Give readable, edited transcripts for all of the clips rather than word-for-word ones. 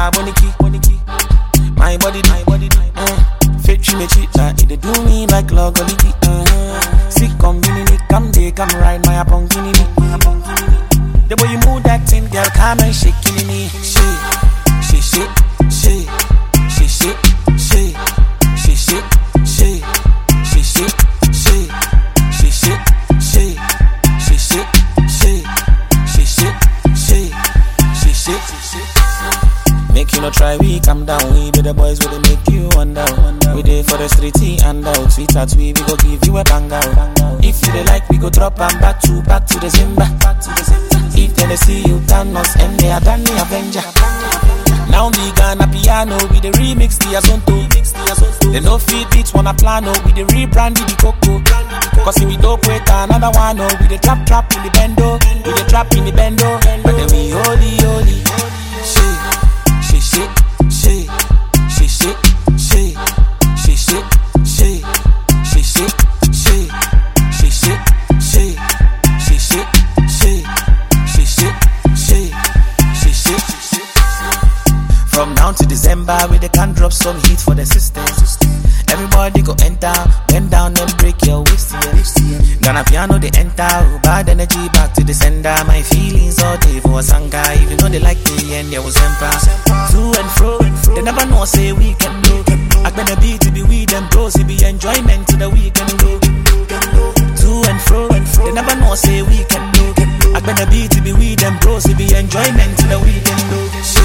boniki, my body, fit me cheat, it do me like logoliki, sick combini, come day, come ride my apongini. The way you move that thing, girl, come and shake me. Make you no try, we come down. We be the boys will make you wonder. We dey for the street and out. Sweet at we go give you a bang out. If you dey like, we go drop and back to the Zimba. If they see you Thanos and they are done the Avenger. Now me Ghana piano with the remix the Azonto. They no feed beats wanna plano with the rebrand the Coco. Cause if we dope with another one, with the trap in the bendo, with the trap in the bendo. But then we holy. From now to December, we they can drop some heat for the system. Everybody go enter, bend down and break your waist. Ghana piano they enter, bad energy back to the sender. My feelings all day for a sanga. Even though they like the end, there was emperor. To and fro, they never know say we can do. I better be to be with them bros, it be enjoyment to the weekend go. To and fro, they never know say we can do. I better be to be with them bros, it be enjoyment to the weekend go.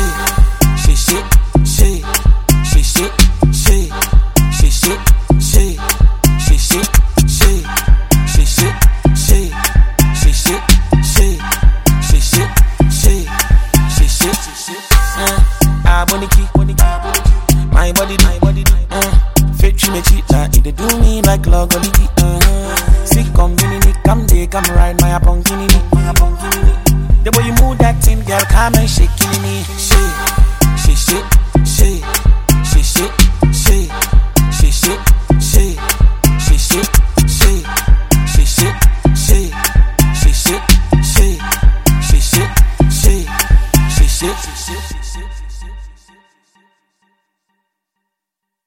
My body, fit me cheat, it do me like logoliki, sick combini, come day, come ride my apongini. The way you move that thing, girl, come and shake me. She